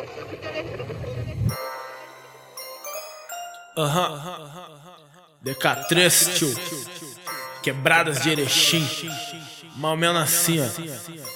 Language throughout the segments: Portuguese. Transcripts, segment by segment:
DK3, tio. Quebradas de Erechim. Mais ou menos assim, ó.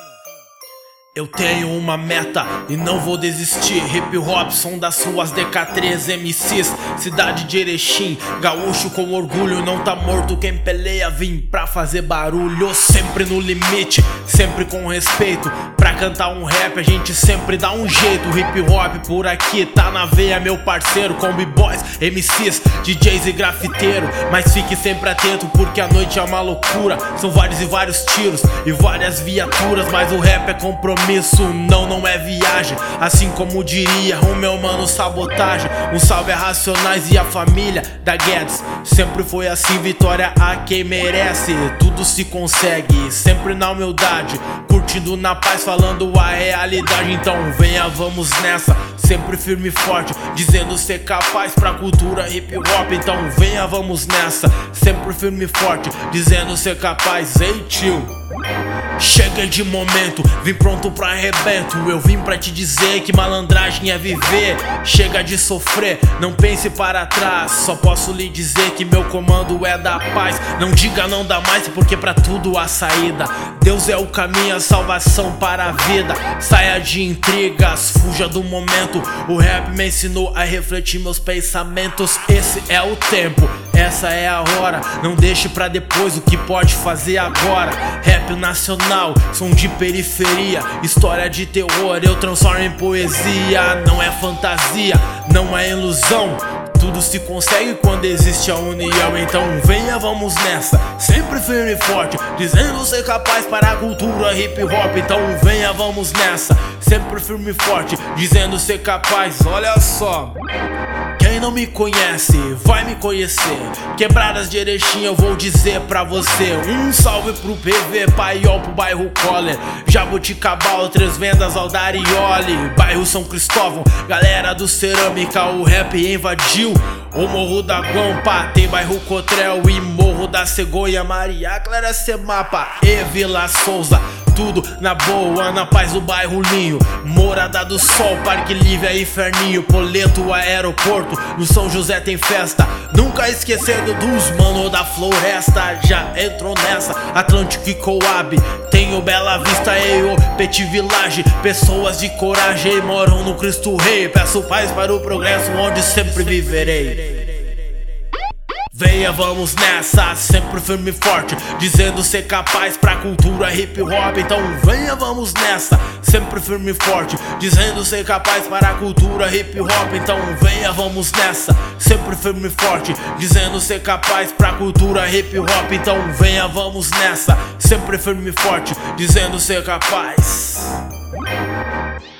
Eu tenho uma meta e não vou desistir. Hip hop, som das ruas, DK3 MCs. Cidade de Erechim, gaúcho com orgulho. Não tá morto quem peleia, vim pra fazer barulho. Sempre no limite, sempre com respeito. Pra cantar um rap a gente sempre dá um jeito. Hip hop por aqui tá na veia, meu parceiro. Com b-boys, MCs, DJs e grafiteiro. Mas fique sempre atento porque a noite é uma loucura. São vários e vários tiros e várias viaturas. Mas o rap é compromisso, não é viagem. Assim como diria o meu mano Sabotagem. Um salve a Racionais e a família da Guedes. Sempre foi assim, vitória a quem merece. Tudo se consegue, sempre na humildade. Curtindo na paz, falando a realidade. Então venha, vamos nessa, sempre firme e forte. Dizendo ser capaz pra cultura hip hop. Então venha, vamos nessa, sempre firme e forte. Dizendo ser capaz, ei tio. Chega de momento, vim pronto pra arrebento. Eu vim pra te dizer que malandragem é viver. Chega de sofrer, não pense para trás. Só posso lhe dizer que meu comando é da paz. Não diga não dá mais, porque pra tudo há saída. Deus é o caminho, a salvação para a vida. Saia de intrigas, fuja do momento. O rap me ensinou a refletir meus pensamentos. Esse é o tempo, essa é a hora. Não deixe pra depois o que pode fazer agora. Rap nacional, som de periferia. História de terror, eu transformo em poesia. Não é fantasia, não é ilusão. Tudo se consegue quando existe a união. Então venha, vamos nessa, sempre firme e forte. Dizendo ser capaz para a cultura hip hop. Então venha, vamos nessa, sempre firme e forte. Dizendo ser capaz, olha só. Quem não me conhece, vai me conhecer. Quebradas de Erechim eu vou dizer pra você. Um salve pro PV, Paiol pro bairro Coller. Jabuticabal, Três Vendas, Aldarioli. Bairro São Cristóvão, galera do Cerâmica. O rap invadiu o Morro da Guampa. Tem bairro Cotrel e Morro da Cegonha. Maria Clara, Semapa e Vila Souza. Tudo na boa, na paz do bairro Linho. Morada do Sol, Parque Lívia e Ferninho. Poleto, aeroporto, no São José tem festa. Nunca esquecendo dos mano da floresta. Já entrou nessa, Atlântico e Coab. Tem o Bela Vista e o Petit Village. Pessoas de coragem moram no Cristo Rei. Peço paz para o progresso onde sempre viverei. Venha, vamos nessa, sempre firme e forte. Dizendo ser capaz pra cultura hip hop. Então venha, vamos nessa, sempre firme e forte. Dizendo ser capaz para a cultura hip hop. Então venha, vamos nessa, sempre firme e forte. Dizendo ser capaz pra cultura hip hop. Então venha, vamos nessa, sempre firme e forte. Dizendo ser capaz.